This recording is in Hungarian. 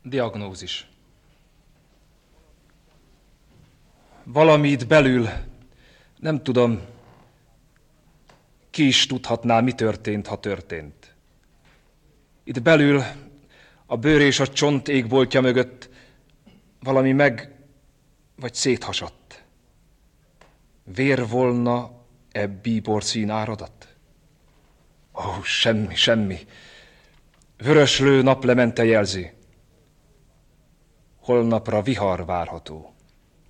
Diagnózis. Valami itt belül, nem tudom, ki is tudhatná, mi történt, ha történt. Itt belül, a bőr és a csont égboltja mögött valami vagy széthasadt. Vér volna bíborszín áradat? Ó, semmi. Vöröslő naplemente jelzi. Holnapra vihar várható.